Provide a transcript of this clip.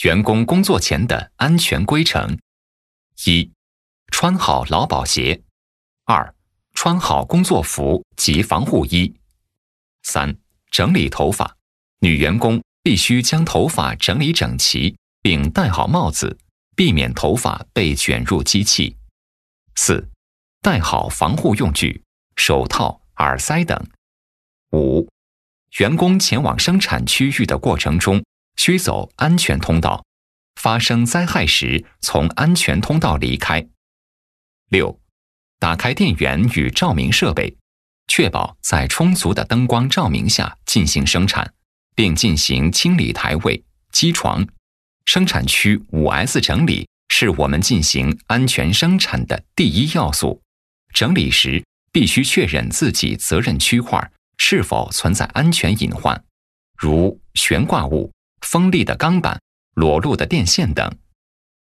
员工工作前的安全规程：一、穿好劳保鞋；二、穿好工作服及防护衣；三、整理头发，女员工必须将头发整理整齐，并戴好帽子，避免头发被卷入机器；四、带好防护用具，手套、耳塞等；五、员工前往生产区域的过程中，需走安全通道，发生灾害时从安全通道离开。六、打开电源与照明设备，确保在充足的灯光照明下进行生产，并进行清理台位、机床。生产区 5S 整理是我们进行安全生产的第一要素。整理时必须确认自己责任区块是否存在安全隐患，如悬挂物、锋利的钢板、裸露的电线等。